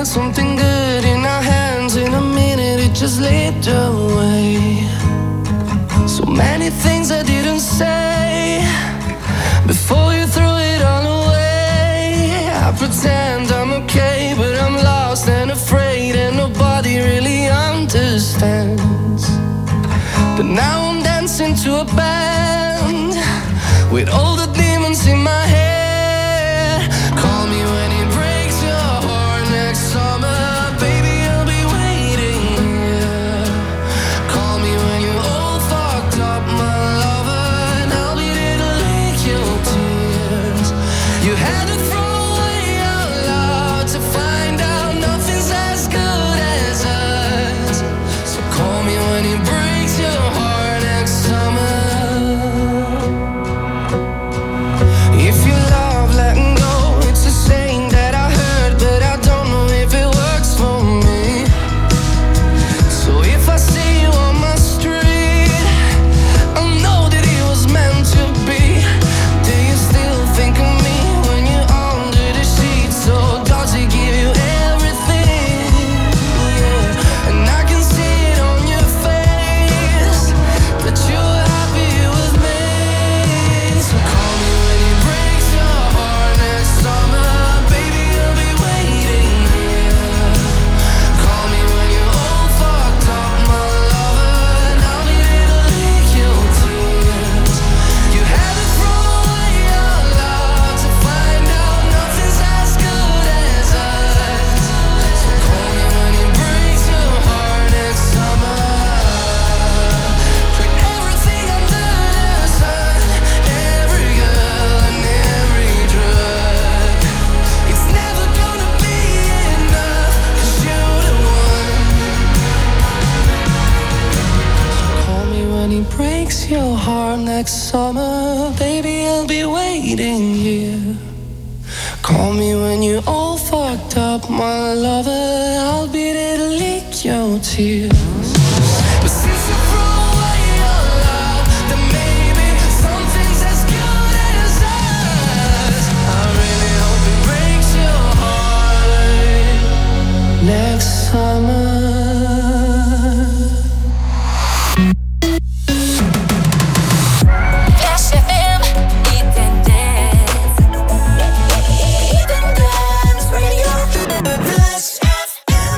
felt something good in our hands. In a minute it just slipped away. So many things I didn't say before you threw it all away. I pretend I'm okay, but I'm lost and afraid, and nobody really understands. But now I'm dancing to a band with all the demons in my head. Call me when it breaks your heart next summer, baby, I'll be waiting here. Call me when you're all fucked up, my lover, and I'll be there to lick your tears. You had to throw away your love to find out nothing's as good as us. So call me when it breaks your heart next summer. If you love letting go, it's a saying that I heard, but I don't know if it works for me. So if I see you on my street, I know that it was meant to be. Do you still think of me when you're under the sheets? So does he give you everything? Yeah, and I can see it on your face that you're happy with me. So call me when it breaks your heart next summer, baby, I'll be waiting here. Call me when you're all fucked up, my lover, and I'll be there to lick your tears. You had to throw away your love to find out nothing's as good as us. So call me when it breaks your heart next summer. Put everything under the sun, every girl and every drug. It's never gonna be enough, 'cause you're the one. Call me when it breaks your heart next summer, baby, I'll be waiting here. Call me when you're all fucked up, my lover, I'll be there to lick your tears. But since you threw away your love, then maybe something's as good as us. I really hope it breaks your heart next summer. Flash FM, Eat and Dance. Eat and Dance Radio. Flash FM.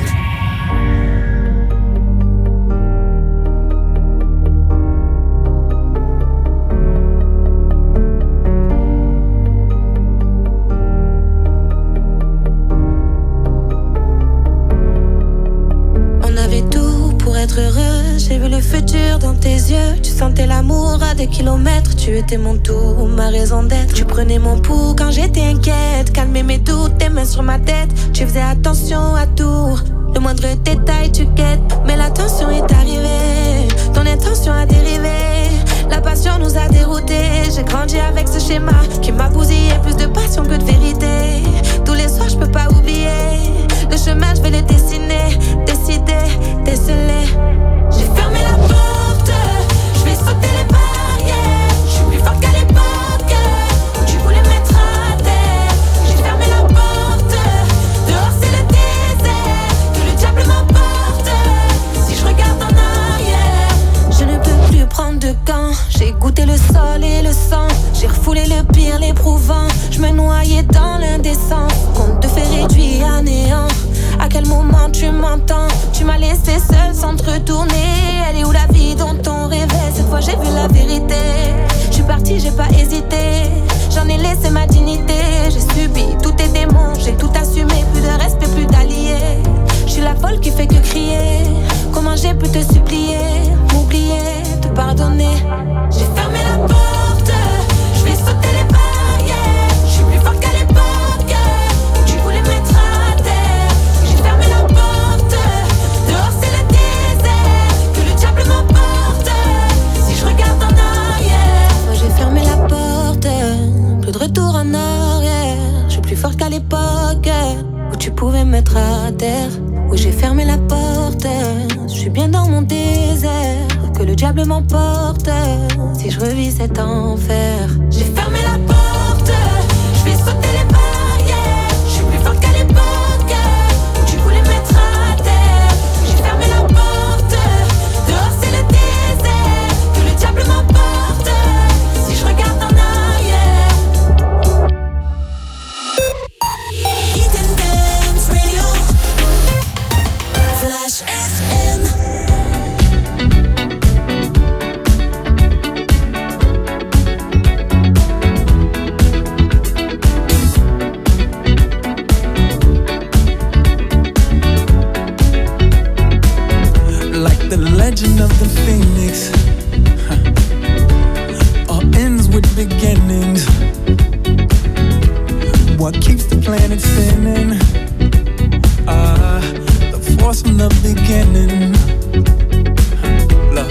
On avait tout pour être heureux. J'ai vu le futur dans tes yeux. Tu sentais l'amour à des kilomètres. Tu étais mon tout, ma raison d'être. Tu prenais mon pouls quand j'étais inquiète. Calmais mes doutes, tes mains sur ma tête. Tu faisais attention à tout. Le moindre détail tu guettes. Mais la tension est arrivée. Ton intention a dérivé. La passion nous a déroutés. J'ai grandi avec ce schéma qui m'a bousillé. Plus de passion que de vérité. Tous les soirs je peux pas oublier. Le chemin je vais le dessiner. Décider, déceler. J'ai fermé la porte. Je vais sauter les barrières. Je suis plus forte qu'à l'époque où tu voulais me mettre à terre. J'ai fermé la porte. Dehors c'est le désert. Que le diable m'emporte. Si je regarde en arrière, je ne peux plus prendre de gants. J'ai goûté le sol et le sang. J'ai refoulé le pire, l'éprouvant. Je me noyais dans l'indécence. Qu'on te fait réduire à néant. À quel moment tu m'entends? Tu m'as laissé seule sans te retourner. Elle est où la vie dont on rêvait? Cette fois j'ai vu la vérité. Je suis partie, j'ai pas hésité. J'en ai laissé ma dignité. J'ai subi tous tes démons. J'ai tout assumé, plus de respect, plus d'alliés. Je suis la folle qui fait que crier. Comment j'ai pu te supplier? M'oublier, te pardonner. J'ai fermé la porte. Je vais sauter les barrières. Je suis plus forte qu'à l'époque où tu voulais me mettre à terre. J'ai fermé la porte. Dehors c'est le désert. Que le diable m'emporte. Si je regarde en arrière, moi j'ai fermé la porte. Plus de retour en arrière. Je suis plus forte qu'à l'époque où tu pouvais me mettre à terre. Où j'ai fermé la porte. Je suis bien dans mon désert. Que le diable m'emporte. Si je revis cet enfer. J'ai fermé la porte. Je vais sauter les barrières. Je suis plus forte qu'à l'époque où tu what keeps the planet spinning. The force from the beginning. Love.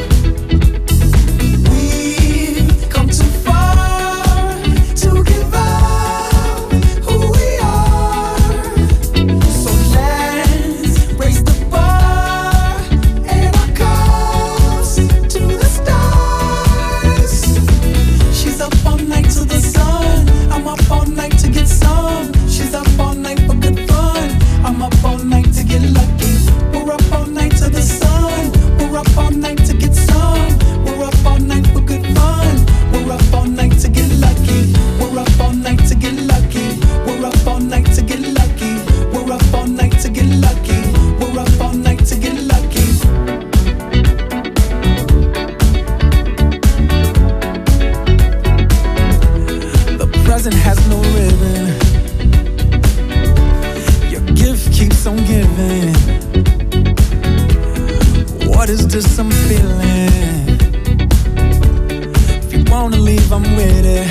We've come too far to give up who we are. So let's raise the bar and our cups to the stars. She's up all night to the sun. I'm up all night to get some. She's up all night for good fun. I'm up all night to get lucky. We're up all night to the sun. We're up all night to get some. We're up all night for good fun. We're up all night to get lucky. We're up all night to get lucky. We're up all night to get lucky. We're up all night to get lucky. We're up all night to get lucky. The present has no ribbon. Your gift keeps on giving. What is this I'm feeling? If you wanna leave, I'm with it.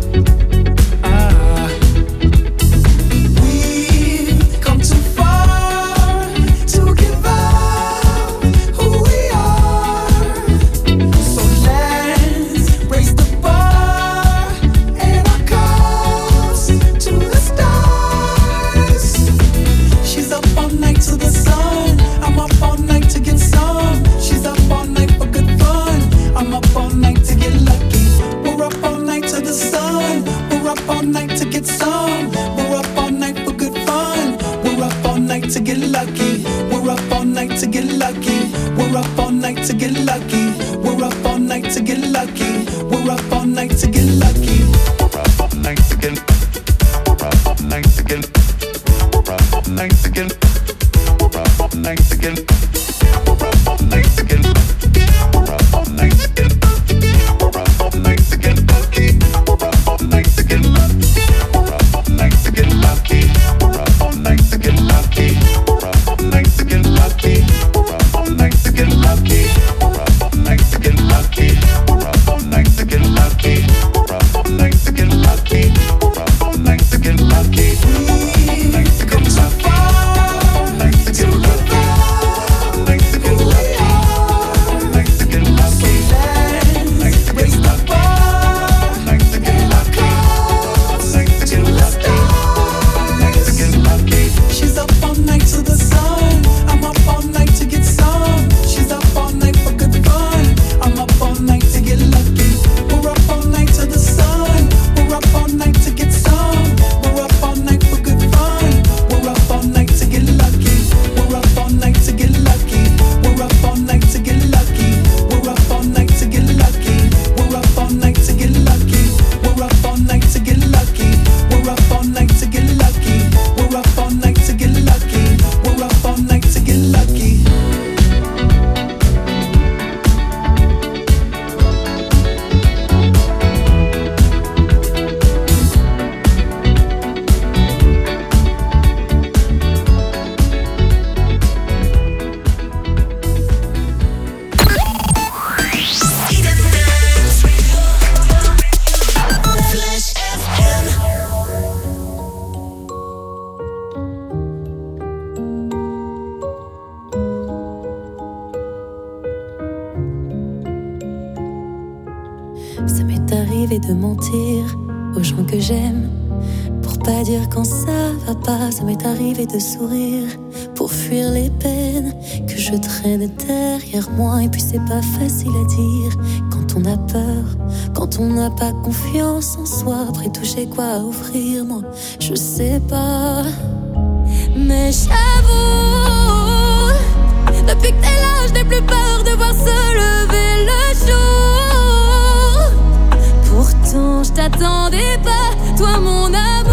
We've come too far to give up who we are. So let's raise the bar and our cups to the stars. She's up all night to the sun. I'm up all night to get some. She's up all night for good fun. I'm up all night to get lucky. We're up all night to the sun. We're up all night to get some. We're up all night for good fun. We're up all night to get lucky. We're up all night to get lucky. We're up all night to get lucky. We're up all night to get lucky. We're up all night to get lucky. We're up all night to get. We're up all night to get. We're up all night to get. We're up all night to get. We're up all night to get. We're up all night to get. We're up all night to get lucky. We're up all night to get lucky. We're up all night to get lucky. We're up all night to get lucky. We're up all night to get lucky. We're up all night to get lucky. We're up all night to get lucky. We're up all night to get lucky. We're up all night to get lucky. We're up all night to get lucky. We've come too far to give up. Ça m'est arrivé de mentir aux gens que j'aime pour pas dire quand ça va pas. Ça m'est arrivé de sourire pour fuir les peines que je traîne derrière moi. Et puis c'est pas facile à dire quand on a peur, quand on n'a pas confiance en soi. Après tout j'ai quoi à offrir, moi je sais pas. Mais j'avoue, depuis que t'es là je n'ai plus peur de voir se lever le jour. Pourtant je t'attendais pas, toi mon amour.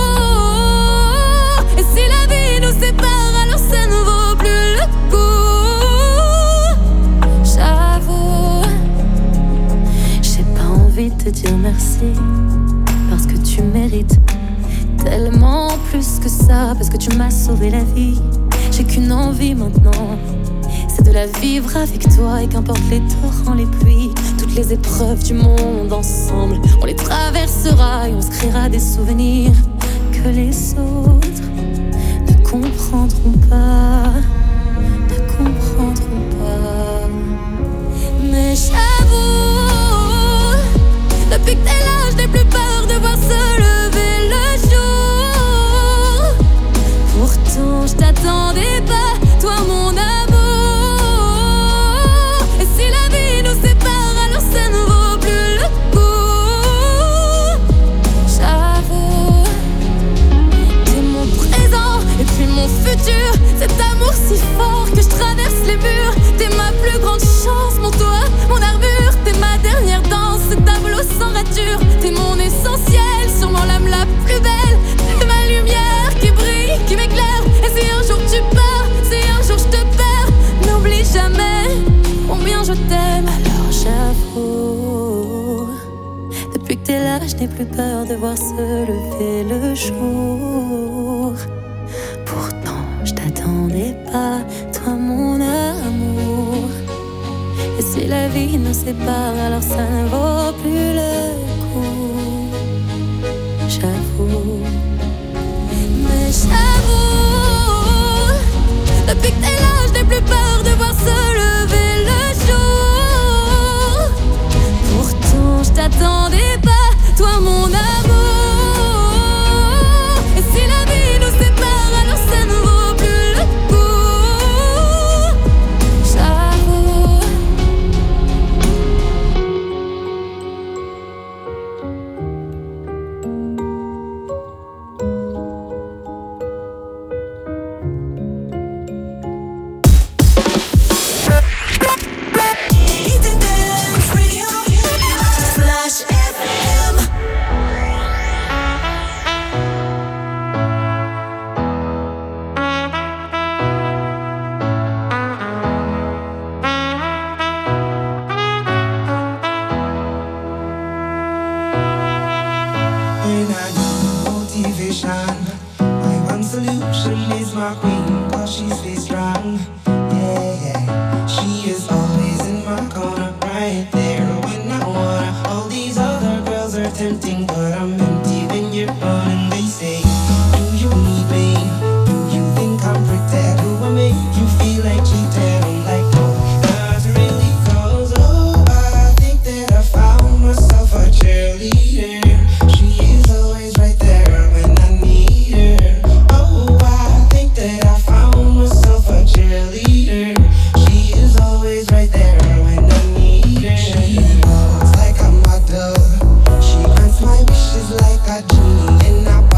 Et si la vie nous sépare, alors ça ne vaut plus le coup. J'avoue, j'ai pas envie de te dire merci, parce que tu mérites tellement plus que ça, parce que tu m'as sauvé la vie. J'ai qu'une envie maintenant, c'est de la vivre avec toi. Et qu'importe les torrents, les pluies, toutes les épreuves du monde ensemble, on les traversera et on se créera des souvenirs que que les autres ne comprendront pas, ne comprendront pas. Mais j'avoue, depuis que t'es là, je n'ai plus peur de voir se lever le jour. Pourtant, je t'attendais pas, toi mon amour. Et si la vie nous sépare, alors ça ne vaut plus le coup. J'avoue, t'es mon présent et puis mon futur. Cet amour si fort que je traverse les murs. T'es ma plus grande chance, mon toit, mon armure. T'es ma dernière danse, ce tableau sans rature. T'es mon essentiel, sûrement l'âme la plus belle. T'es ma lumière qui brille, qui m'éclaire. Et si un jour tu pars, si un jour je te perds, n'oublie jamais combien je t'aime. Alors j'avoue, depuis que t'es là, je n'ai plus peur de voir se lever le jour. Pourtant, je t'attendais pas, toi mon amour. Et si la vie nous sépare, alors ça ne vaut plus le coup. J'avoue, mais j'avoue, depuis que t'es là, je n'ai plus peur de voir se lever le jour. Pourtant, je t'attendais pas, toi mon amour. Et si la vie nous sépare, alors ça ne vaut plus le coup. J'avoue. Hidden Dance Radio, Flash FM. When I need motivation, my one solution is my queen, 'cause she stays strong. Yeah, yeah. She is always in my corner, right there when I wanna. All these other girls are tempting, but I'm empty when you're gone. And they say, do you need me? Do you think I'm pretend? Do I make you feel like cheating? I'm like, no, not really, 'cause oh, I think that I found myself a cheerleader. She is always right there when I need her. Oh, I think that I found myself a cheerleader. She is always right there when I need her. She walks like a model. She grants my wishes like a genie, and I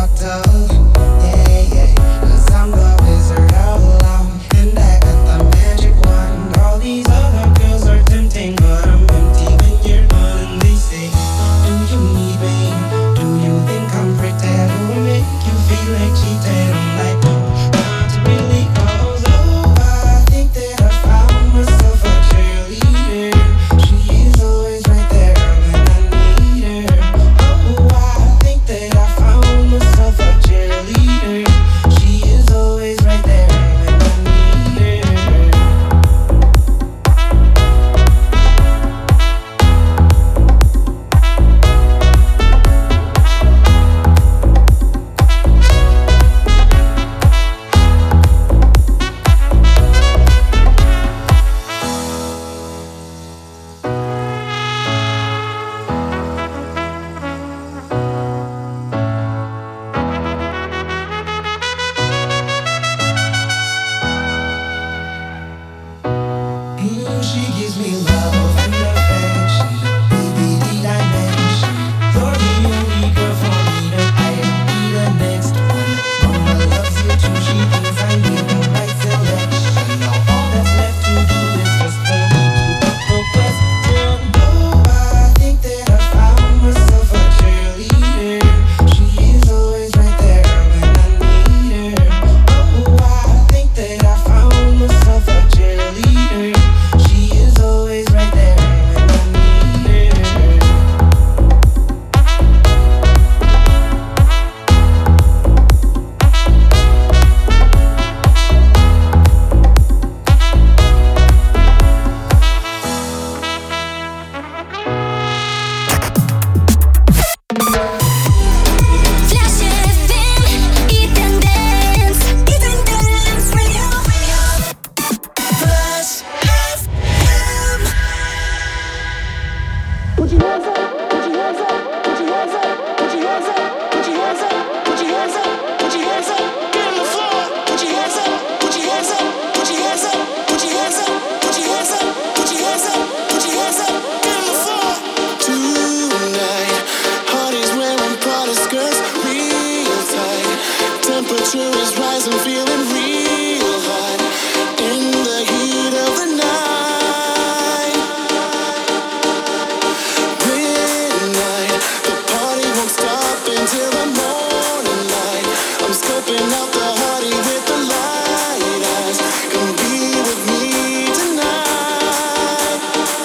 till the morning light. I'm scoping out the hottie with the light eyes. Come be with me tonight.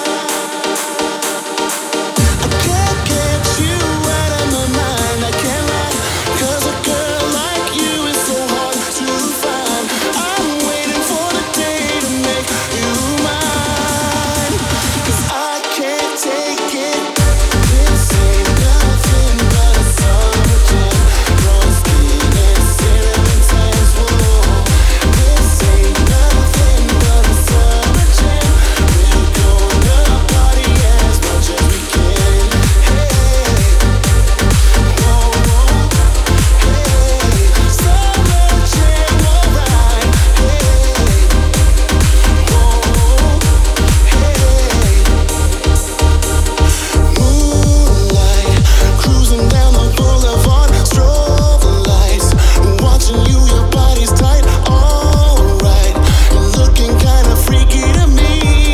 I can't get you out of my mind, I can't lie. 'Cause a girl like you is so hard to find. I'm waiting for the day to make you mine. 'Cause I can't take it. This ain't nothing but a summer jam. Raw skin and cinnamon tans, whoa. This ain't nothing but a summer jam. We're gonna party as much as we can. Hey, whoa, whoa. Hey, summer jam, alright. Hey, whoa, hey. Moonlight, cruising down the boulevard, strobe lights, watching you, your body's tight, alright, you're looking kinda freaky to me.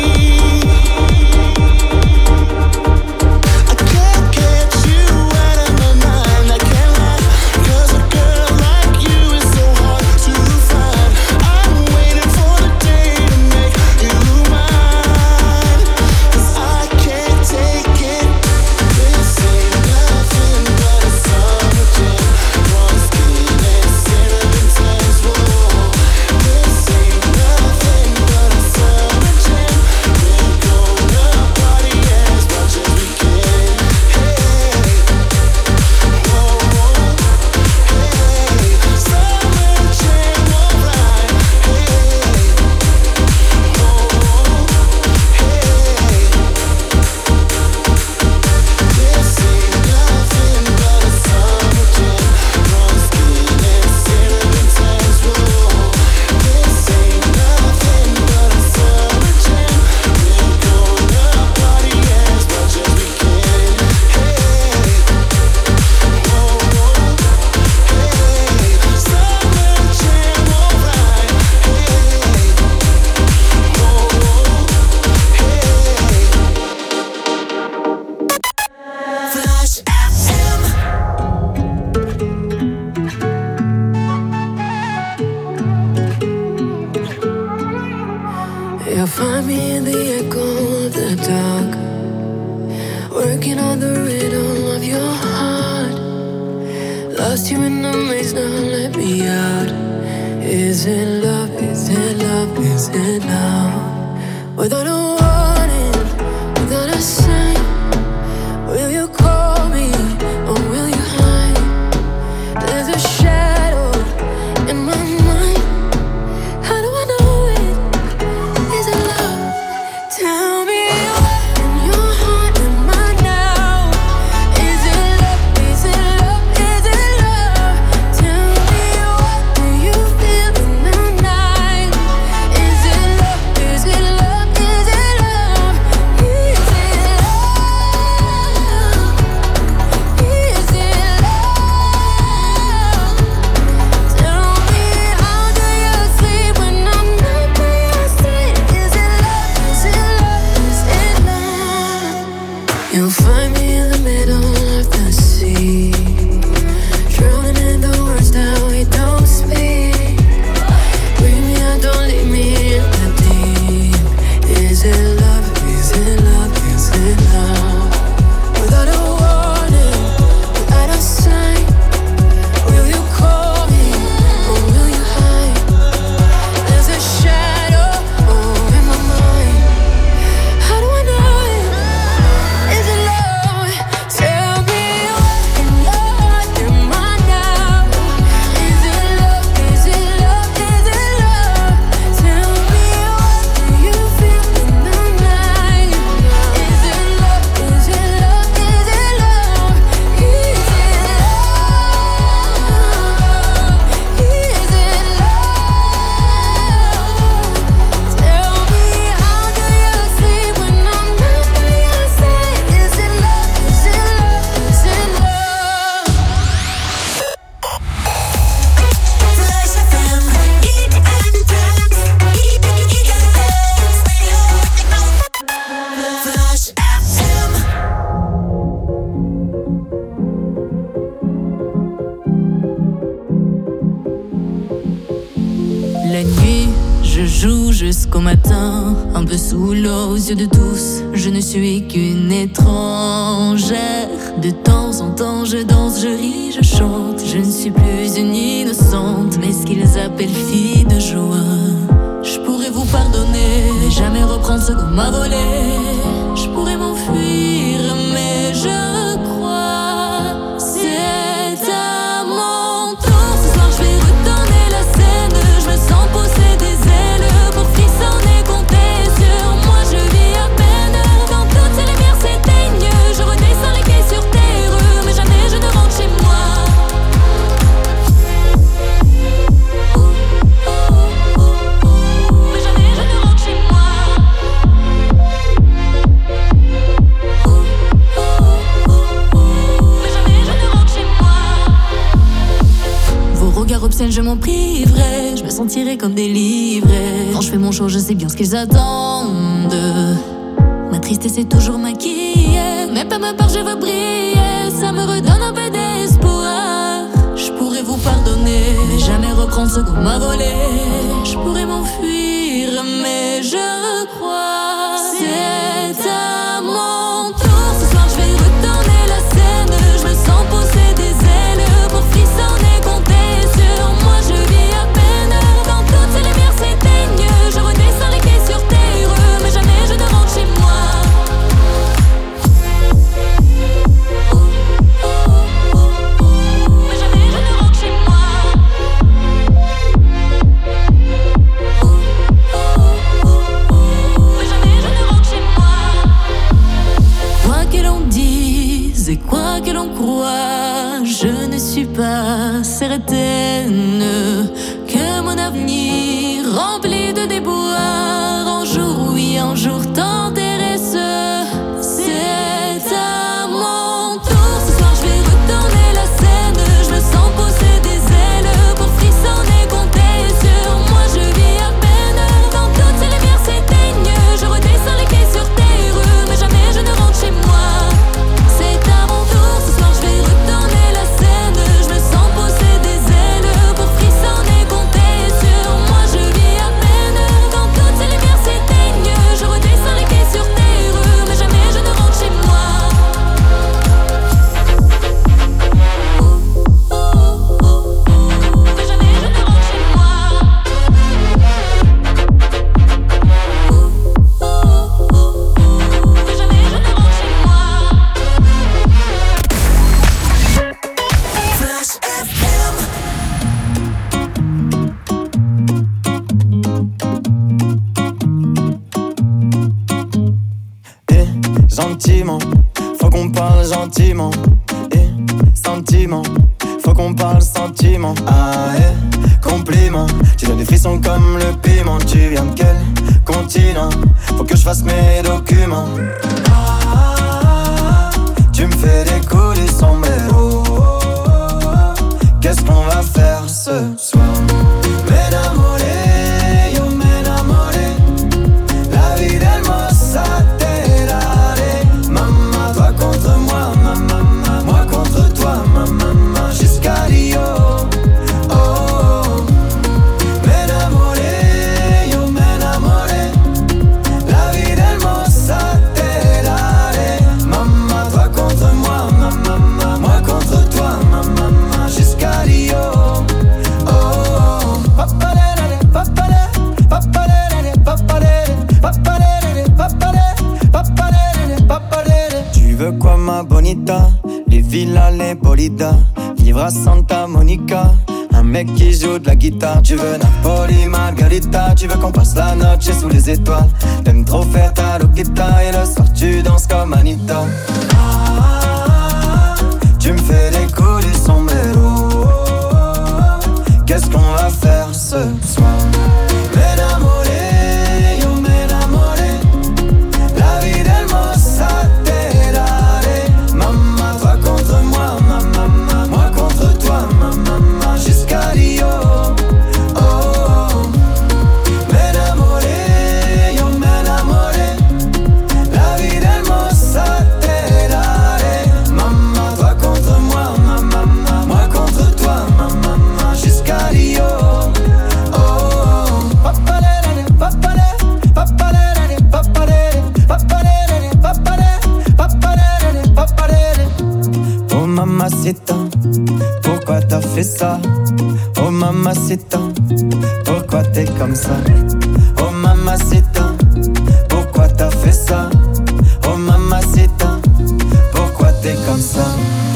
I can't get you out of my mind, I can't lie, 'cause a girl like you is so hard to find. I'm waiting for the day to make you mine. 'Cause I can't take it. This ain't nothing but a summer jam. Raw skin and cinnamon tans, whoa. This ain't nothing but a summer jam. We're gonna party as much as we can. Hey, whoa, whoa. Hey, summer jam, alright. Hey, whoa, whoa. Hey. This ain't nothing but a summer jam. Raw skin and cinnamon tans, whoa. This ain't nothing but a summer jam. We're gonna party as much as we can. Hey, whoa, whoa. Hey, summer jam, alright. Hey, whoa, whoa. Hey. Flash FM. You'll find me in the echo of the dark, working on the rhythm of your heart. Lost you in the maze, now let me out. Is it love? Is it love? Is it love? Without a warning, without a sign, will you call me or will you hide? There's a shadow in my mind. How do I know it? Is it love? Tell me what in your heart am I now? Is it love? Is it love? Is it love? Tell me what do you feel in the night? Is it love? Is it love? Is it La nuit, je joue jusqu'au matin, un peu sous l'eau aux yeux de tous. Je ne suis qu'une étrangère. De temps en temps, je danse, je ris, je chante. Je ne suis plus une innocente, mais ce qu'ils appellent fille de joie. Je pourrais vous pardonner, mais jamais reprendre ce qu'on m'a volé. Je pourrais m'enfuir, mais je crois c'est à mon tour. Ce soir, je vais retourner la scène. Je me sens pousser des ailes pour frissonner, compter sur moi. Je vis à peine quand toutes ces lumières s'éteignent. Je redescends les pieds sur terre, mais jamais je ne rentre chez moi. Je m'en priverai, je me sentirai comme délivré. Quand je fais mon show, je sais bien ce qu'ils attendent. Ma tristesse est toujours maquillée, mais pas ma part, je veux briller. Ça me redonne un peu d'espoir. Je pourrais vous pardonner, mais jamais reprendre ce qu'on m'a volé. Je pourrais m'enfuir, mais je crois c'est à mon tour. Ce soir, je vais retourner la scène. Je me sens pousser des ailes pour frissonner, compter sur moi. Je vis à peine quand toutes ces lumières s'éteignent. Je redescends les pieds sur terre, mais jamais je ne rentre chez moi. Mais jamais je ne rentre chez moi. Mais jamais je ne rentre chez moi. Quoi que l'on dise et quoi que l'on croit, je ne suis pas certaine que mon avenir rempli de déboires, un jour oui, un jour t'intéresse. C'est à mon tour. Ce soir, je vais retourner la scène. Je me sens pousser des ailes pour frissonner, compter sur moi. Je vis à peine quand toutes ces lumières s'éteignent. Je redescends les pieds sur terre, mais jamais je ne rentre chez moi. C'est à mon tour. Ce soir, je vais retourner la scène. Je me sens pousser des ailes pour frissonner, compter sur moi. Je vis à peine quand toutes ces lumières s'éteignent. Je redescends les pieds sur terre, mais jamais je ne rentre chez moi. Mais jamais je ne rentre chez moi. Mais jamais je ne rentre chez moi. Flash FM. Gentiment, faut qu'on parle gentiment. Sentiment, faut qu'on parle sentiment. Ah compliment, tu donnes des frissons comme le piment. Tu viens de quel continent? Faut que je fasse mes documents. Tu me fais décoller sombrero. Qu'est-ce qu'on va faire ce soir? M'enamoré, yo m'enamoré. La vie d'Hermosa terrare. Maman, toi contre moi, maman, moi contre toi, maman, jusqu'à Rio. Oh, oh. M'enamoré, yo m'enamoré. La vie d'Hermosa terrare. Maman, toi contre moi, maman, moi contre toi, maman, jusqu'à Rio. Oh, oh. Papalere, papalere, papalere, papalere, papalere, papalere, papalere, papalere. Tu veux quoi ma bonita? Les villas, les bolidas, vivre à Santa Monica. Un mec qui joue de la guitare. Tu veux Napoli, Margarita. Tu veux qu'on passe la noche sous les étoiles. T'aimes trop faire ta loquita. Et le soir tu danses comme Anita. Tu me fais décoller sombrero. Qu'est-ce qu'on va faire ce soir? M'enamoré, yo m'enamoré. La vie d'Hermosa terrare. Maman, toi contre moi, maman, moi contre toi, maman, jusqu'à Rio. Oh, oh. M'enamoré, yo m'enamoré. La vie d'Hermosa terrare. Maman, toi contre moi, pourquoi t'as fait ça? Oh mamacita, pourquoi t'es comme ça? Oh mamacita, pourquoi t'as fait ça? Oh mamacita, pourquoi t'es comme ça?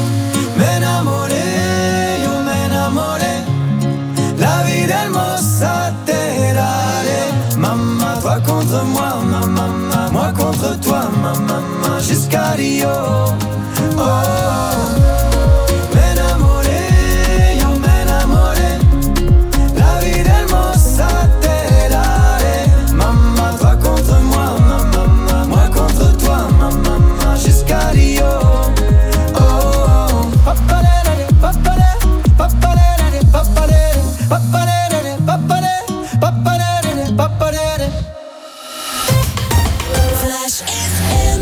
M'enamoré, yo m'enamoré, la vida hermosa te daré. Maman, toi contre moi, maman, moi contre toi, maman, jusqu'à Rio. Oh, m'enamoré, yo m'enamoré, la vida hermosa te daré. Maman, toi contre moi, maman, moi contre toi, maman, jusqu'à Rio. Flash FM.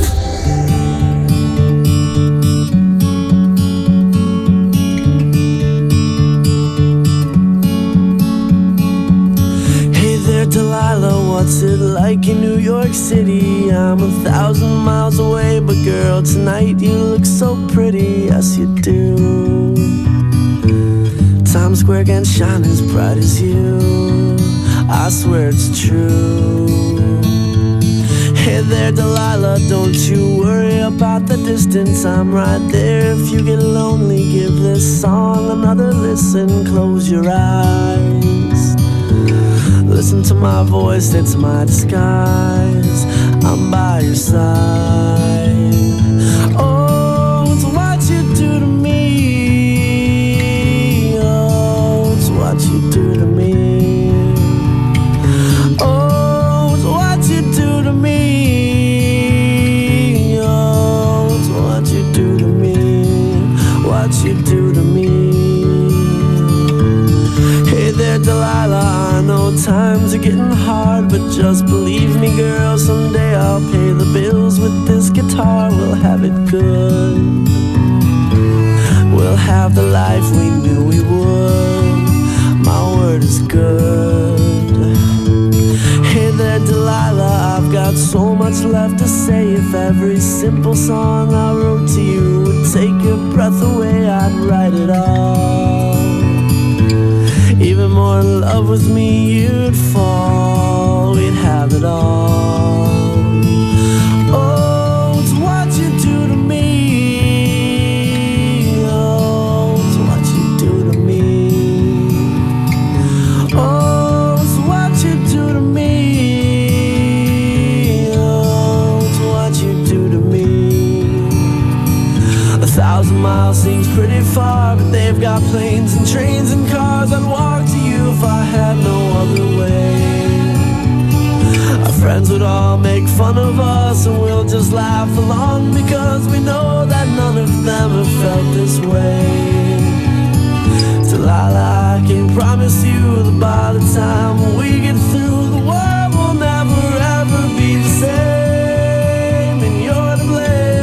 Hey there, Delilah, what's it like in New York City? I'm 1,000 miles away, but girl, tonight you look so pretty, yes you do. Times Square can't shine as bright as you, I swear it's true. Hey there, Delilah, don't you worry about the distance, I'm right there. If you get lonely, give this song another listen. Close your eyes, listen to my voice, it's my disguise. I'm by your side. Oh, it's what you do to me. Oh, it's what you do to me. Oh, it's what you do to me. Oh, it's what you do to me. What you do to me. Hey there, Delilah, I know times are getting hard, but just believe me, girl, someday I'll pay the bills with this guitar. We'll have it good. We'll have the life we knew we would. My word is good. Hey there, Delilah, I've got so much left to say. If every simple song I wrote to you would take your breath away, I'd write it all. Even more in love with me, you'd fall. We'd have it all. Oh, it's what you do to me. Oh, it's what you do to me. Oh, it's what you do to me. Oh, it's what you do to me. 1,000 miles seems pretty far, but they've got planes and trains and cars. I'd walk to you if I had no other way. Our friends would all make fun of us, and we'll just laugh along, because we know that none of them have felt this way. Delilah, I can promise you that by the time we get through, the world will never ever be the same, and you're to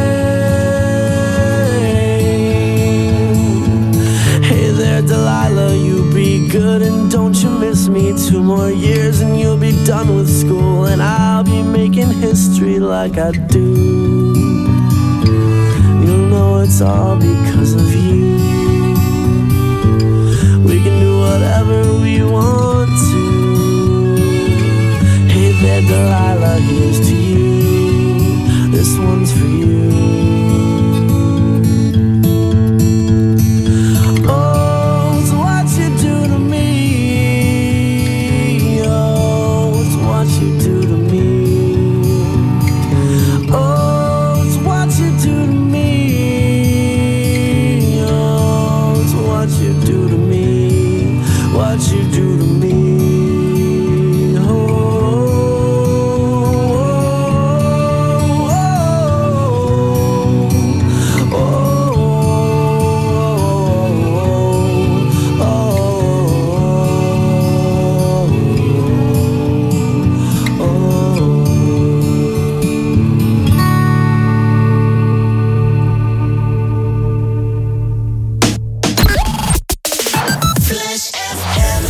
blame. Hey there, Delilah, you be good and don't you miss me. 2 more years and you'll be done with school, and I'll be making history like I do. You'll know it's all because of you. We can do whatever we want to. Hey there, Delilah, here's to you. This one's for you. Oh, it's what you do to me. Oh, it's what you do to me. Oh, it's what you do to me. Oh, it's what you do to me. What you do to me. Oh, oh, oh, oh, oh, oh. Flash FM.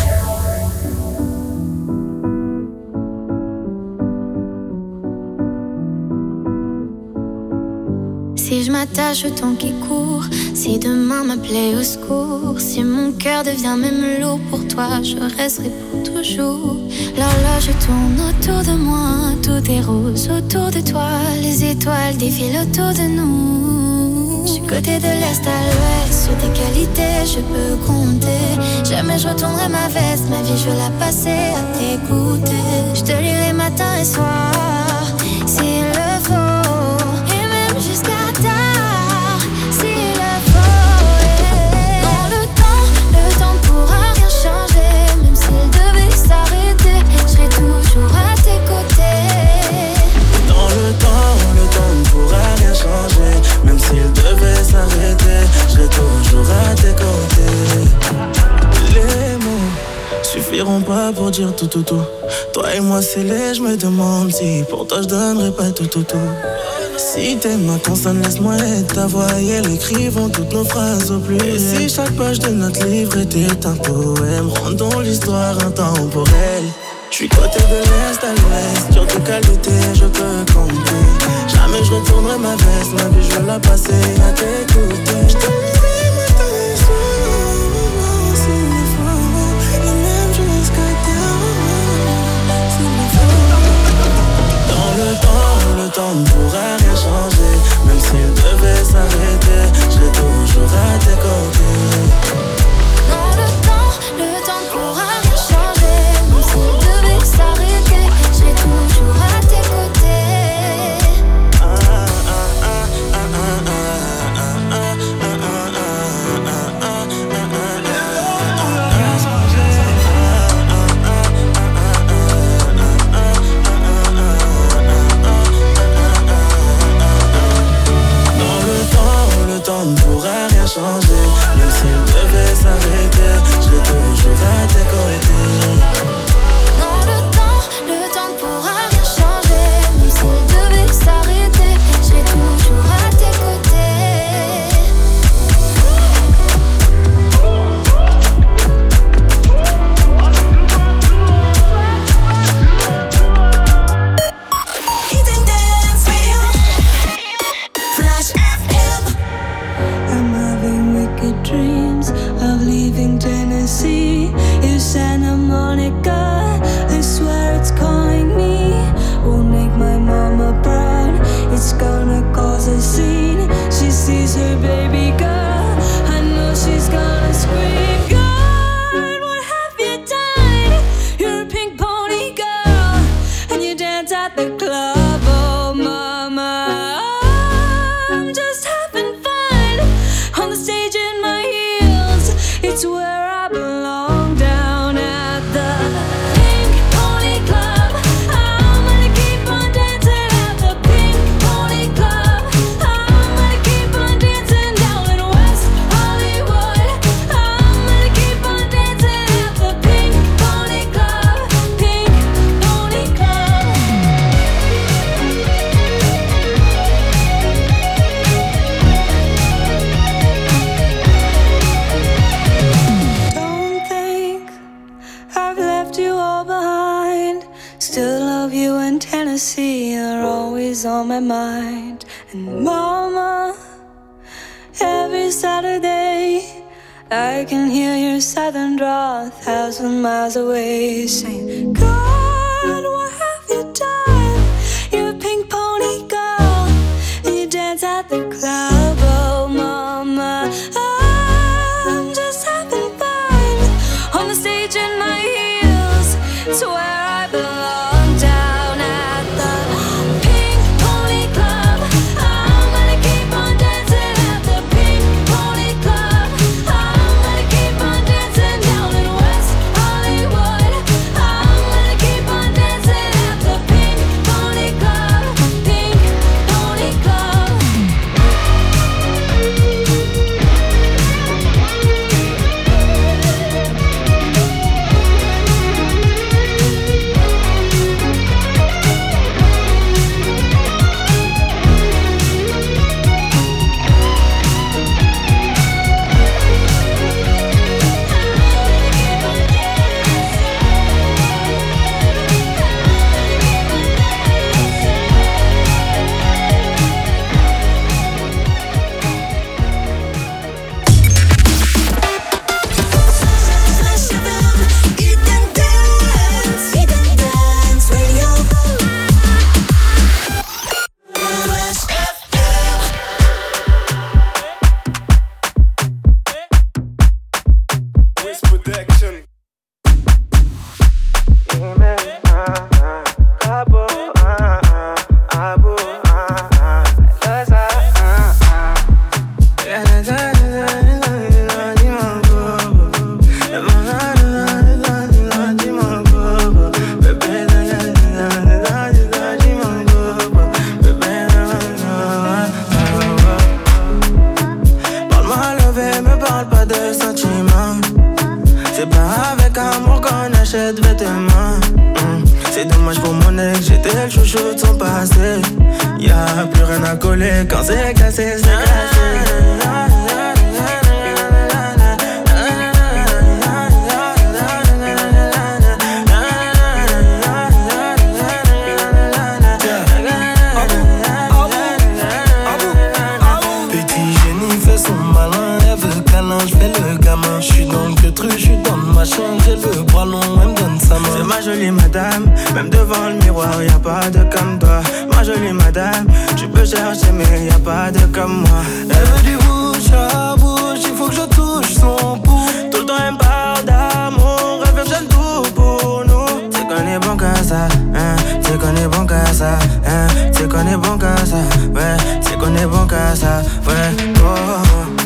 Si je m'attache au temps qui court, Si demain m'appelait au secours, si mon cœur devient même lourd pour toi, je resterai pour toujours. L'horloge tourne autour de moi, tout est rose autour de toi, les étoiles défilent autour de nous. Je suis côté de l'est à l'ouest, sur tes qualités je peux compter. Jamais je retournerai ma veste, ma vie je veux la passer à t'écouter. Je te lirai matin et soir, s'il le faut, et même jusqu'à tard, s'il le faut. Dans le temps ne pourra rien changer, même s'il devait s'arrêter, je serai toujours à tes côtés. Dans le temps ne pourra rien changer, même s'il devait s'arrêter, je serai toujours à tes côtés. Les mots suffiront pas pour dire tout. Toi et moi c'est laid, je me demande si pour toi je donnerais pas tout. Si t'aimes ma consonne, laisse-moi être ta voix et elle écrivons toutes nos phrases au pluriel. Et si chaque page de notre livre était un poème, rendons l'histoire intemporelle. J'suis côté de l'est à l'ouest, sur tes qualités je peux compter. Jamais je retournerai ma veste, ma vie je veux la passer à t'écouter. J'te lirai matin et soir, s'il le faut, et même jusqu'à tard, s'il le faut. Dans le temps ne pourra rien changer, même s'il devait s'arrêter, je serai toujours à tes côtés. Dans le temps ne pourra rien changer, même s'il devait s'arrêter, je serai toujours à tes côtés. Ne pourra rien changer, même s'il devait s'arrêter, je serai toujours à tes côtés. Dans le temps ne pourra rien changer, même s'il devait s'arrêter, je serai toujours à tes côtés. Hidden Dance Radio. Flash FM. I'm having wicked dreams of leaving Tennessee. You Santa Monica, I swear it's calling me. Won't make my mama proud, it's gonna cause a scene. She sees her baby girl, I know she's gonna scream. God, what have you done? You're a pink pony girl, and you dance at the club. Oh mama, I'm just having fun on the stage in my heels. It's where I belong, down at the Pink Pony Club. I'm gonna keep on dancing at the Pink Pony Club. I'm gonna keep on dancing down in West Hollywood. I'm gonna keep on dancing at the Pink Pony Club. Pink Pony Club. Don't think I've left you all behind. Still love you in Tennessee, you're always on my mind. And mama, every Saturday I can hear your southern drawl 1,000 miles away, saying, God, what have you done? You're a pink pony girl, and you dance at the club. Oh mama, I'm just having fun on the stage in my heels. It's where I belong, down at the Pink Pony Club. I'm gonna keep on dancing at the Pink Pony Club. I'm gonna keep on dancing down in West Hollywood. I'm gonna keep sentiments. C'est pas avec amour qu'on achète vêtements. C'est dommage pour mon ex, j'étais le chouchou de son passé. Y'a plus rien à coller quand c'est cassé, c'est cassé. J'suis dans le queutru, j'suis dans le machin. J'ai le bras long, elle me donne sa main. C'est ma jolie madame, même devant le miroir y'a pas de comme toi. Ma jolie madame, tu peux chercher mais y'a pas de comme moi. Elle veut du bouche à bouche, il faut que je touche son pouls. Tout le temps elle me parle d'amour, elle veut que je tout pour nous. C'est qu'on est bon qu'à ça, hein. C'est qu'on est bon qu'à ça, hein. C'est qu'on est bon qu'à ça, ouais. C'est qu'on est bon qu'à ça, ouais. Oh.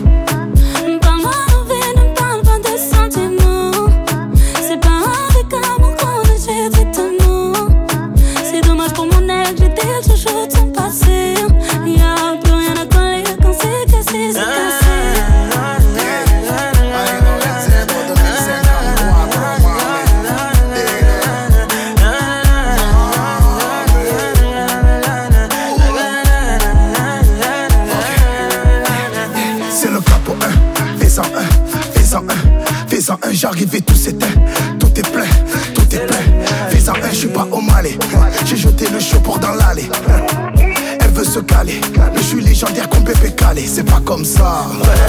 J'arrive et tout s'éteint, tout est plein, tout est plein. Fais en un, j'suis pas au Malais. J'ai jeté le chaud pour dans l'allée. Elle veut se caler, mais j'suis légendaire comme Pépé Calé. C'est pas comme ça.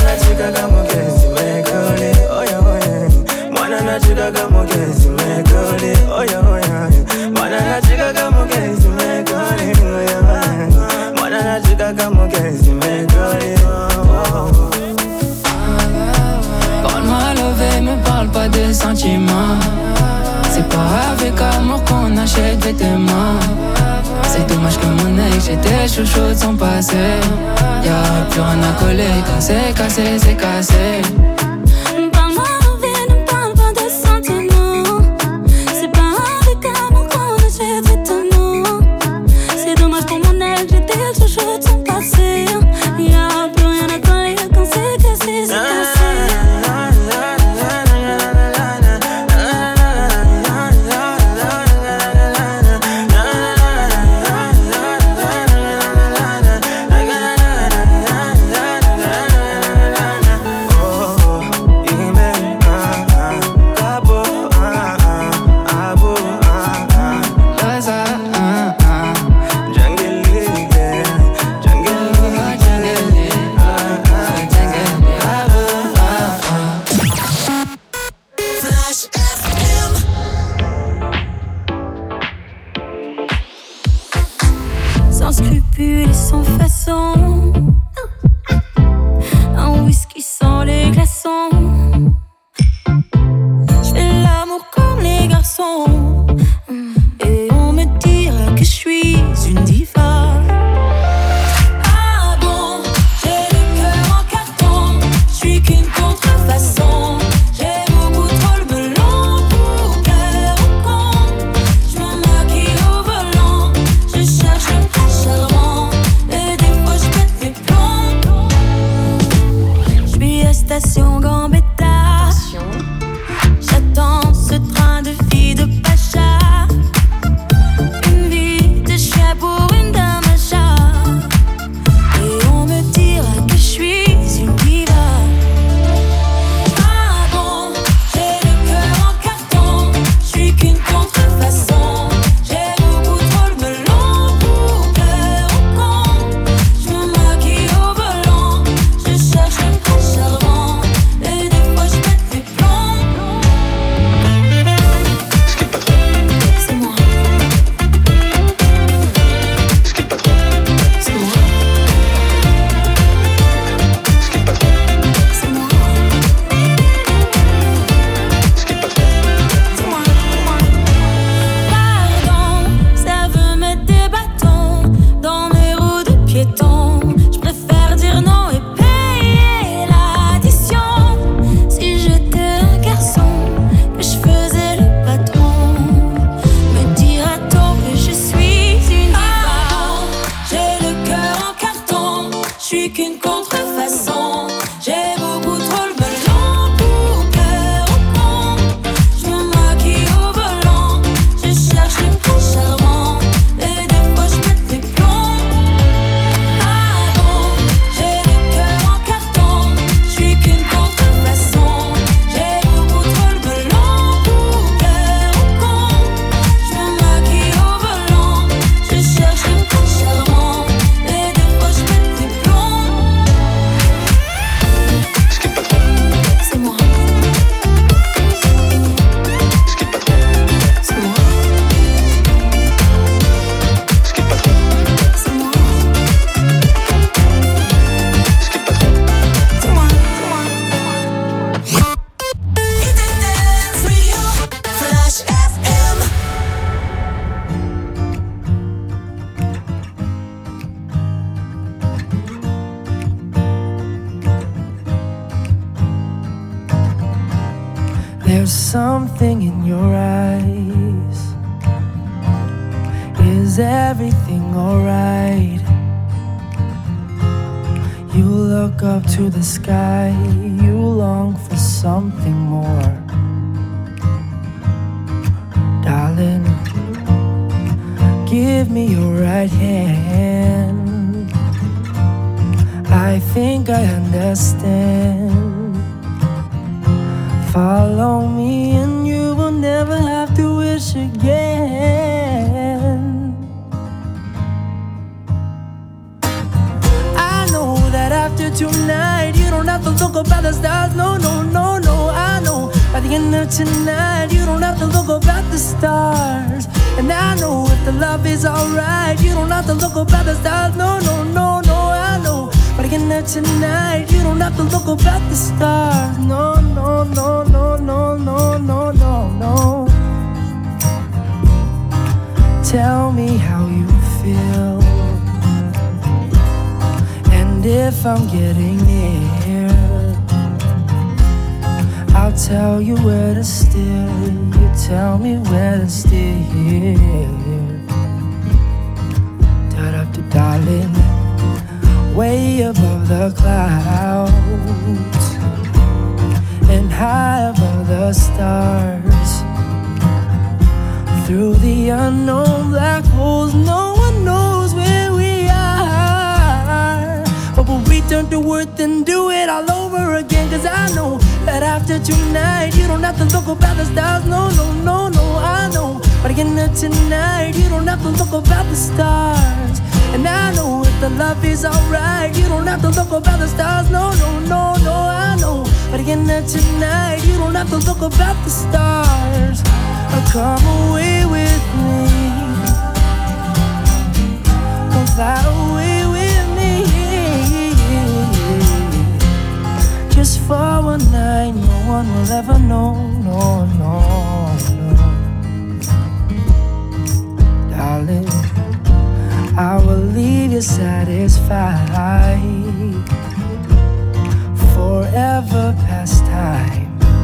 Parle-moi love, me parle pas de sentiments. C'est pas avec amour qu'on achète vêtements. C'est dommage que mon ex, j'étais chouchou de son passé. Y'a plus rien à coller quand c'est cassé, c'est cassé. There's something in your eyes. Is everything alright? You look up to the sky, you long for something more. Darling, give me your right hand. I think I understand. Follow me and you will never have to wish again. I know that after tonight you don't have to look up at the stars. No, no, no, no, I know. By the end of tonight you don't have to look up at the stars. And I know if the love is alright you don't have to look up at the stars. No, no, no, no, I know. By the end of tonight you don't have to look up at the stars. No, no, no, no, no, no, no, no, no. Tell me how you feel, and if I'm getting near, I'll tell you where to steer. You tell me where to steer. Da-da-da, darling, way above the clouds and high above the stars. Through the unknown black holes, no one knows where we are. But we'll return to earth and do it all over again. Cause I know that after tonight you don't have to look up at the stars. No, no, no, no, I know. But again tonight you don't have to look up at the stars. And I know if the love is alright you don't have to look up at the stars. No, no, no, no, I know. But again tonight you don't have to look up at the stars. Come away with me, come fly away with me, just for one night. No one will ever know, no, no, no. Darling, I will leave you satisfied, forever past time.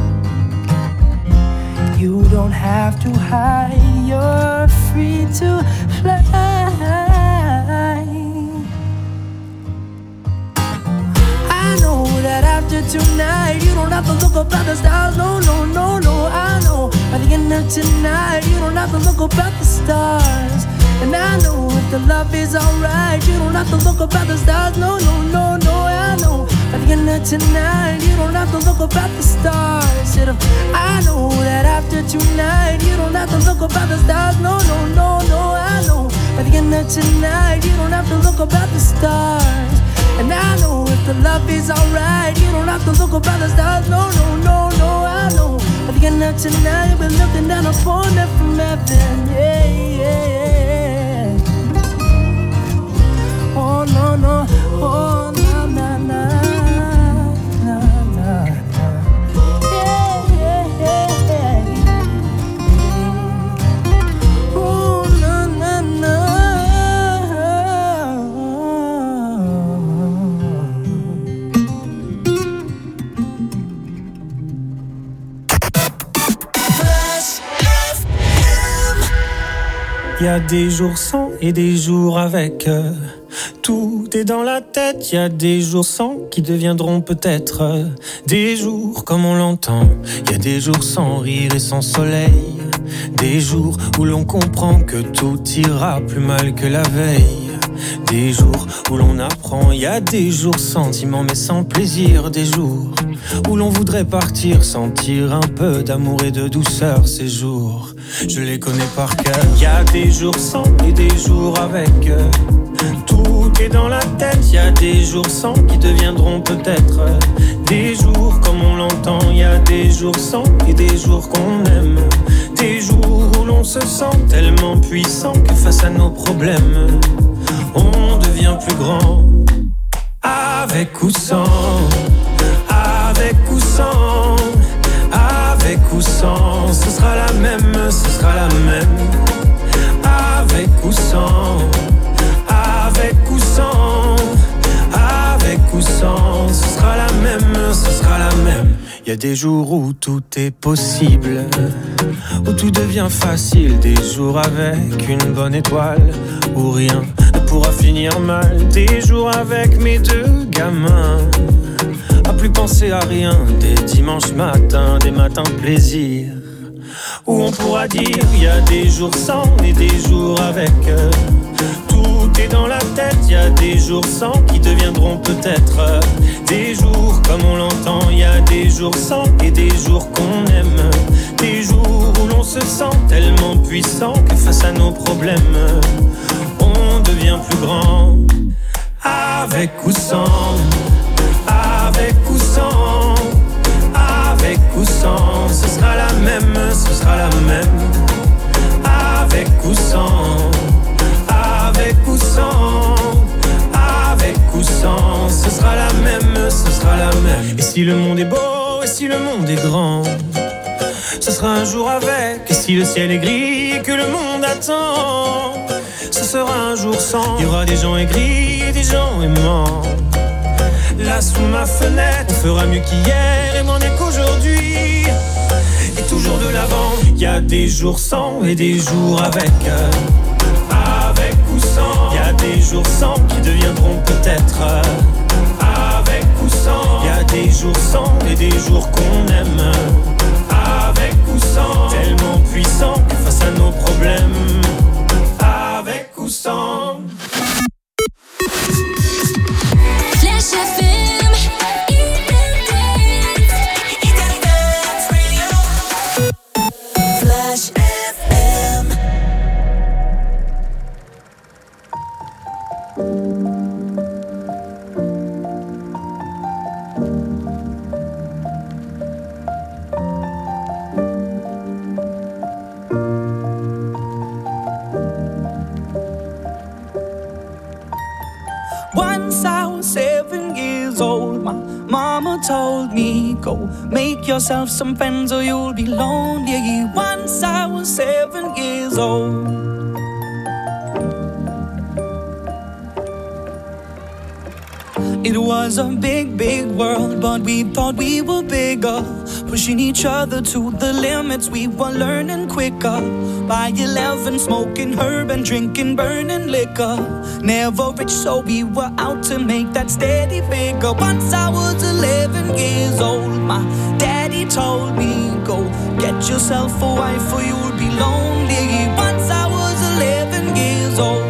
You don't have to hide, you're free to fly. I know that after tonight you don't have to look up at the stars. No, no, no, no, I know. By the end of tonight you don't have to look up at the stars. And I know if the love is alright you don't have to look up at the stars. No, no, no, no, I know. By the end of tonight you don't have to look up at the stars. I know that after tonight you don't have to look up at the stars. No, no, no, no, I know. By the end of tonight you don't have to look up at the stars. And I know if the love is alright you don't have to look up at the stars. No, no, no, no, I know. By the end of tonight you'll be looking down upon them from heaven. Yeah, yeah, yeah. Oh, no, no, oh, na, na, na, na, na, na. Yeah, yeah, yeah, yeah. Oh, na, na, na. Y a des jours sans et des jours avec. Tout est dans la tête. Y a des jours sans qui deviendront peut-être des jours comme on l'entend. Y a des jours sans rire et sans soleil. Des jours où l'on comprend que tout ira plus mal que la veille. Des jours où l'on apprend, y a des jours sentiments mais sans plaisir. Des jours où l'on voudrait partir, sentir un peu d'amour et de douceur. Ces jours, je les connais par cœur. Y a des jours sans et des jours avec. Tout est dans la tête. Y a des jours sans qui deviendront peut-être des jours comme on l'entend. Y a des jours sans et des jours qu'on aime. Des jours où l'on se sent tellement puissant que face à nos problèmes on devient plus grand. Avec ou sans, avec ou sans, avec ou sans, ce sera la même, ce sera la même. Avec ou sans, avec ou sans, avec ou sans, ce sera la même, ce sera la même. Y a des jours où tout est possible, où tout devient facile. Des jours avec une bonne étoile, où rien ne pourra finir mal. Des jours avec mes deux gamins, à plus penser à rien. Des dimanches matins, des matins de plaisir, où on pourra dire y a des jours sans et des jours avec. Tout est dans la tête, y a des jours sans qui deviendront peut-être des jours comme on l'entend. Y a des jours sans et des jours qu'on aime, des jours où l'on se sent tellement puissant que face à nos problèmes, on devient plus grand. Avec ou sans, avec ou sans, avec ou sans, ce sera la même, ce sera la même. Avec ou sans, avec ou sans, avec ou sans, ce sera la même, ce sera la même. Et si le monde est beau, et si le monde est grand, ce sera un jour avec. Et si le ciel est gris et que le monde attend, ce sera un jour sans. Il y aura des gens aigris et des gens aimants. Là sous ma fenêtre, on fera mieux qu'hier et moins mieux qu'aujourd'hui. Et toujours de l'avant. Il y a des jours sans et des jours avec. Avec ou sans. Il y a des jours sans qui deviendront peut-être. Avec ou sans. Il y a des jours sans et des jours qu'on aime. Avec ou sans. Tellement puissant que face à nos problèmes. Avec ou sans. Flash FM, Dance Radio. Flash FM. Once I was 7 years old, my mama told me, go make yourself some friends or you'll be lonely. Once I was 7 years old. It was a big, big world, but we thought we were bigger, pushing each other to the limits. We were learning quicker. By 11, smoking herb and drinking burning liquor. Never rich, so we were out to make that steady figure. Once I was 11 years old, my daddy told me, go get yourself a wife or you'll be lonely. Once I was 11 years old.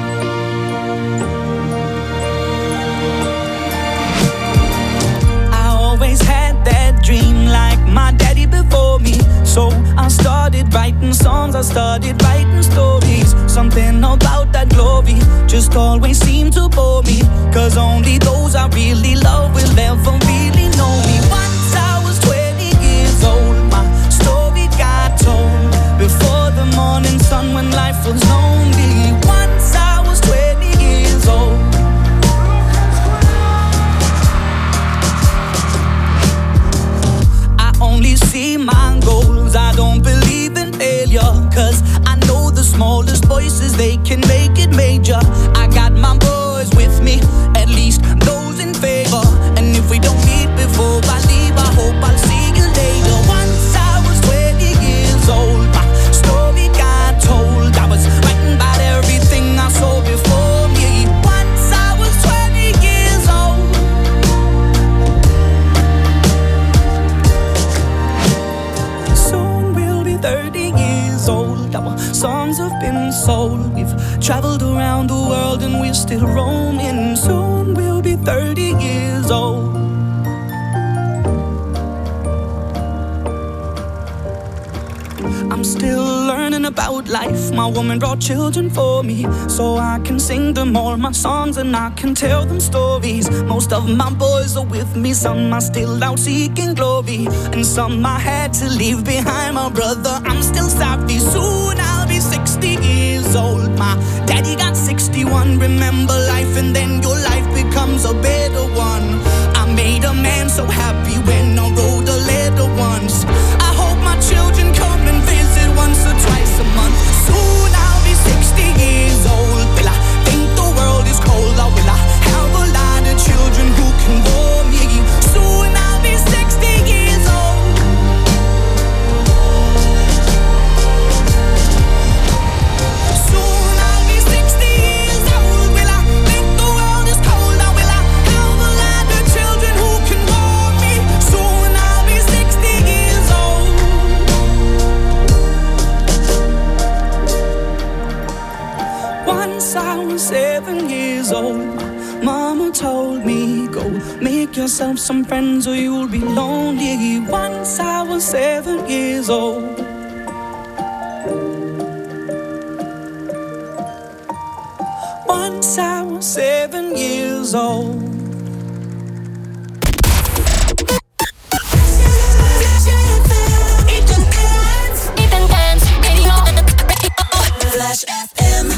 Had that dream like my daddy before me. So I started writing songs, I started writing stories. Something about that glory just always seemed to bore me, cause only those I really love will ever really know me. Once I was 20 years old, my story got told before the morning sun when life was lonely. Once I was 20 years old. Only see my goals, I don't believe in failure, cause I know the smallest voices, they can make it major. I got my boys with me, at least those in favor. And if we don't meet before I leave, I hope I'll see you later. Once I was 20 years old, my story got told. I was writing about everything I saw before me. Once I was 20 years old. Soon we'll be 30 years old. Our songs have been sold. We've traveled around the world and we're still roaming. Soon we'll be 30 years old. I'm still learning about life. My woman brought children for me, so I can sing them all my songs and I can tell them stories. Most of my boys are with me, some are still out seeking glory, and some I had to leave behind. My brother, I'm still sorry. Soon I'll be 60 years old. My daddy got 61. Remember life and then your life becomes a better one. I made a man so happy when I wrote a letter once. I hope my children come and visit once or twice a month. Soon I'll be 60 years old. Will I think the world is cold, or will I have a lot of children who can bore me? Soon I'll be 60 years old. yourself some friends or you'll be lonely. Once I was 7 years old. Once I was 7 years old. Flash FM.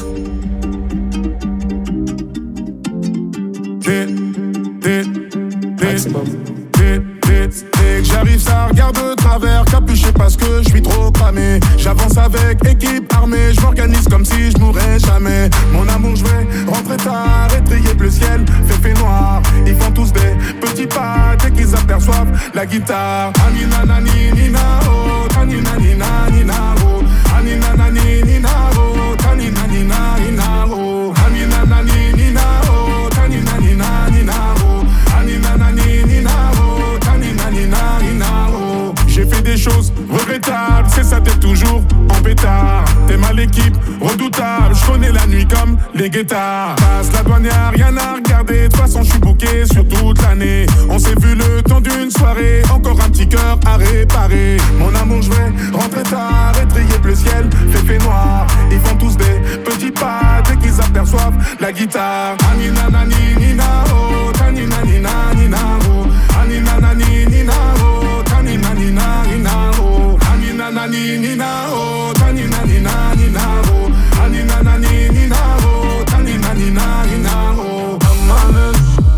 J'arrive, ça regarde de travers, capuché parce que je suis trop cramé. J'avance avec équipe armée, je m'organise comme si je mourrais jamais. Mon amour, je vais rentrer tard, étrier bleu ciel, fait noir. Ils font tous des petits pas dès qu'ils aperçoivent la guitare. Anina nani nina oh, tanina nina nina oh, anina nani nina oh, tanina nina nina oh, anina nani nina oh, tanina nina nina oh, anina nani nina oh, tanina nina nina oh. J'ai fait des choses regrettables, c'est ça t'es toujours en pétard. T'es mal l'équipe, redoutable, je connais la nuit comme les guettards. Passe la douane, y'a rien à regarder, de toute façon je suis booké sur toute l'année. On s'est vu le temps d'une soirée, encore un petit cœur à réparer. Mon amour, je vais rentrer tard, étrier bleu ciel, fait noir. Ils font tous des petits pas dès qu'ils aperçoivent la guitare. Anina nani nina oh, tanina nina nina oh, anina nani nina oh, tanina nina nina oh, anina nani nina oh, tanina nina nina oh, anina nani nina oh, tanina nina nina oh. Amane,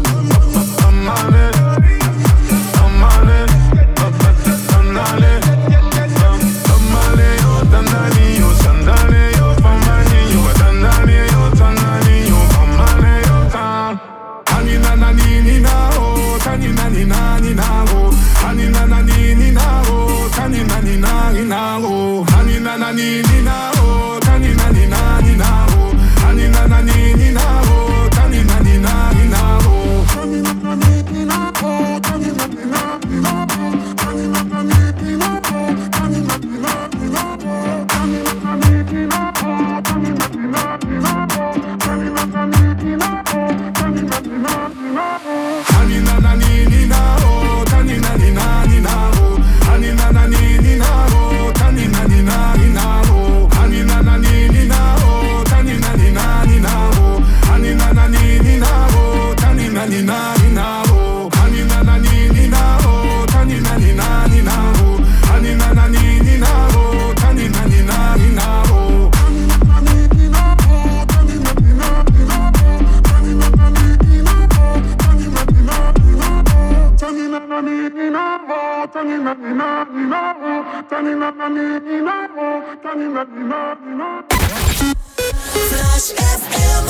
amane, amane, amane, amane, yo tanani yo sandane yo pamani yo tanani yo tanani yo pamane yo tan. Anina nani nina oh, tanina nina nina oh, anina nani nina oh, tanina nina nina oh, anina nani nina oh, tanina nina nina oh, anina nani nina oh, tanina nina nina oh, anina nani nina oh, tanina nina nina oh, anina nani nina oh, tanina nina nina oh, anina nani nina oh, tanina nina nina oh, anina nani nina oh, tanina nina nina oh, anina nani nina oh, tanina nina nina oh, anina nani nina oh, tanina nina nina oh, anina nani nina oh, tanina nina nina oh, anina nani nina oh, tanina nina nina oh, anina nani nina oh, tanina nina nina oh, anina nani nina oh, tanina nina nina oh, anina nani nina oh, tanina nina nina oh, anina nani nina oh, tanina nina nina oh, tanina nani nina oh, tanina nina nina oh, tanina nani nina oh, tanina nina nina. Flash FM.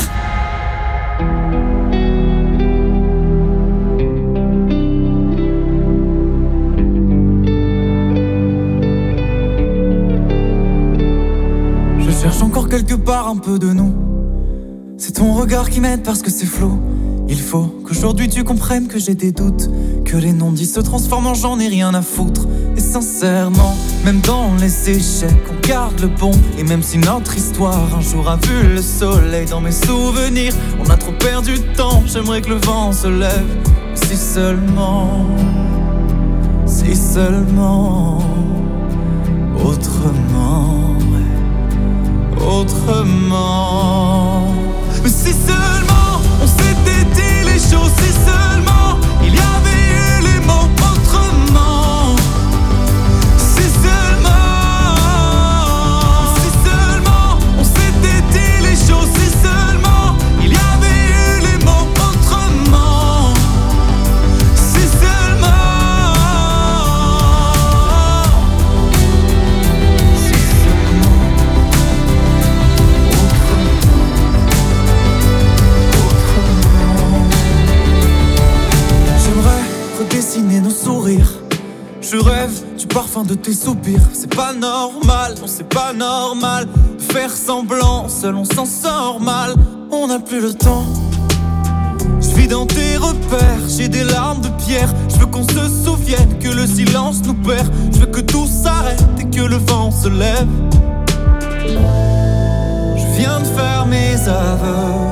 Je cherche encore quelque part un peu de nous. C'est ton regard qui m'aide parce que c'est flou. Il faut qu'aujourd'hui tu comprennes que j'ai des doutes, que les non-dits se transforment en j'en ai rien à foutre. Et sincèrement, même dans les échecs, on garde le bon. Et même si notre histoire un jour a vu le soleil, dans mes souvenirs, on a trop perdu de temps. J'aimerais que le vent se lève. Si seulement, autrement, autrement. Mais si seulement on s'était dit les choses, si seulement il y avait eu les mots autrement. Si seulement on s'était dit les choses, si seulement il y avait eu les mots autrement. Si seulement. Dessiner nos sourires. Je rêve du parfum de tes soupirs. C'est pas normal, non c'est pas normal de faire semblant, seul on s'en sort mal. On n'a plus le temps. Je vis dans tes repères, j'ai des larmes de pierre. Je veux qu'on se souvienne que le silence nous perd. Je veux que tout s'arrête et que le vent se lève. Je viens de faire mes aveux.